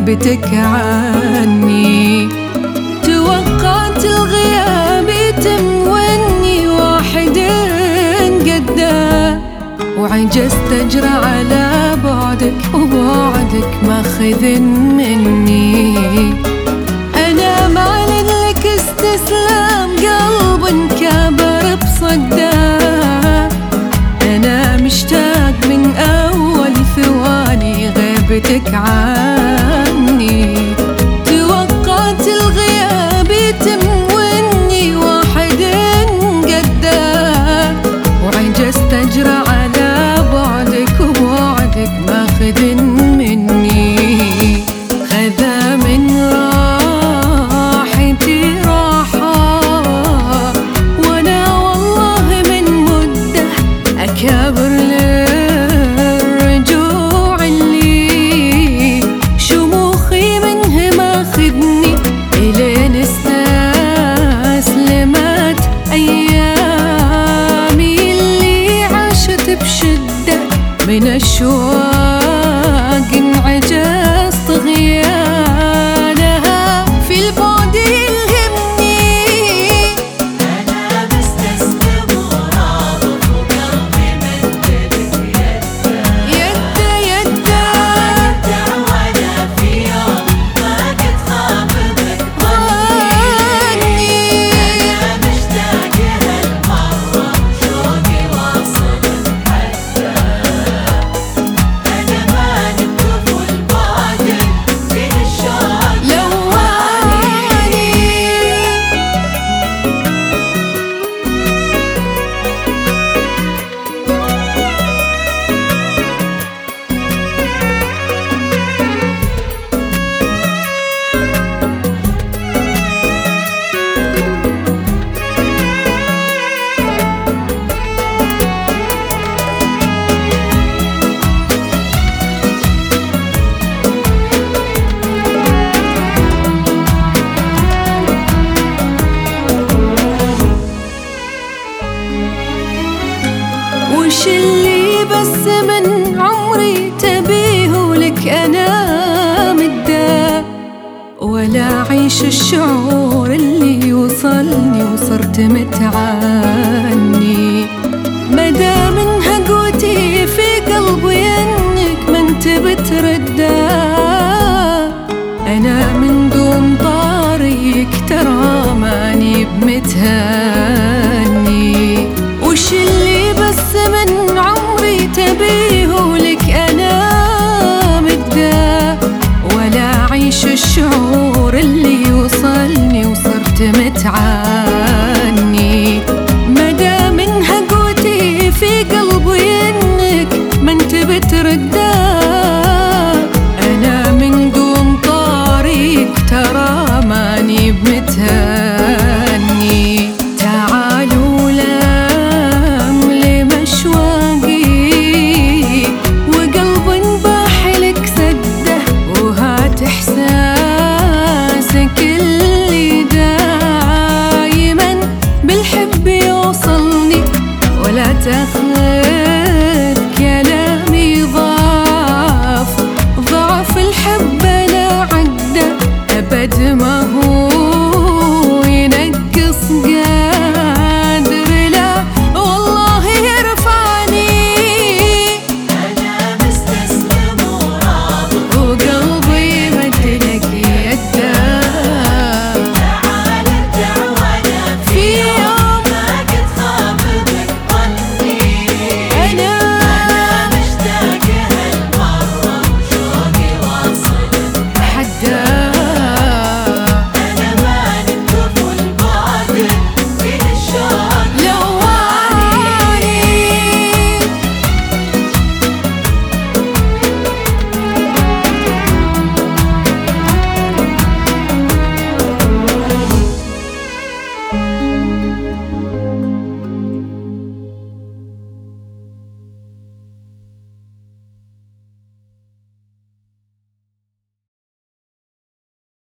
غيبتك عني. توقعت الغياب يتم واني واحد قده، وعجزت اجرى على بعدك وبعدك ماخذ مني. انا معلن لك استسلام قلب انكبر بصده، انا مشتاق من اول ثواني غيبتك عني. توقعت الغياب يتم واني واحد قده، وعجزت اجرى على بعدك وبعدك ماخذ مني. خذا من راحتي راحة، وانا والله من مدة اكابر للرجوع اللي شموخي منه ماخذني، الين استسلمت ايامي اللي عاشت بشدة من الشواق انعجزت غيانها في البعد يلهمني. أنا مستسلم وراضف وقلبي مدد يده يده وأنا في يوم ما كنت خافضك ظني. أنا مشتاق هالمرة شوقي واصل حتى، أنا ما نكتب والبعد فيه الشوق لواني. وش اللي بس من عمري تبيه لك انا مده، ولا عيش الشعور اللي وصلني وصرت متعاني. مدى منها قوتي في قلبي انك ما انت بترده، انا من دون طاريك ترى ماني بمتهاني. وش اللي بس من عمري تبيه لك انا مده، ولا عيش الشعور اللي وصلني وصرت متعاني. مدى منها قوتي في قلبي انك ما انت بترده، انا من دون طريق ترى ماني بمتهاني. تعالوا لأملي مشواقي وقلب انباح لك سده، وهات احساسك اللي دايما بالحب يوصلني، ولا تخلي